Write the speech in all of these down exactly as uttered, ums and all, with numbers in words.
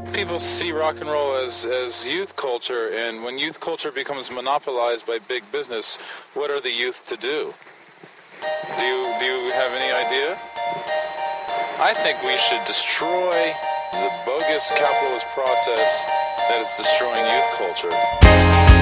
people see rock and roll as, as youth culture, and when youth culture becomes monopolized by big business, what are the youth to do? Do you, do you have any idea? I think we should destroy the bogus capitalist process that is destroying youth culture.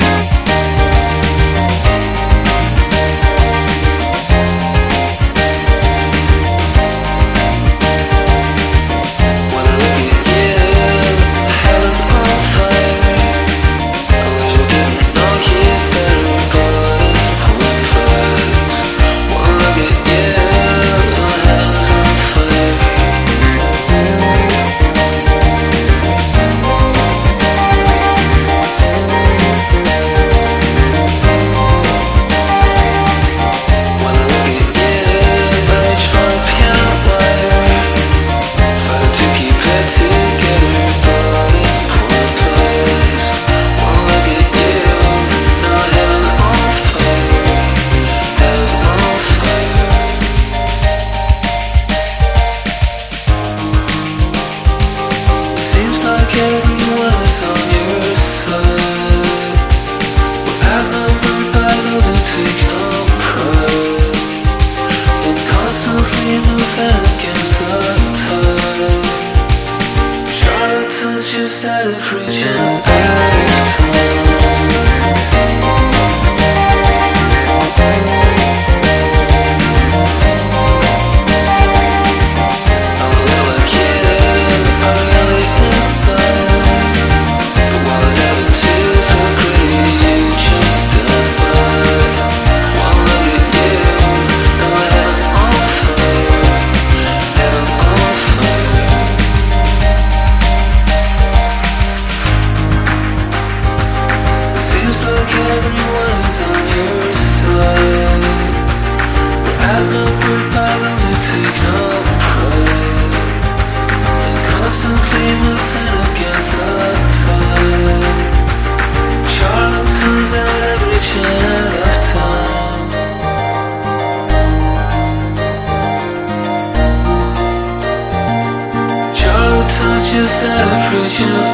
Just out of reach.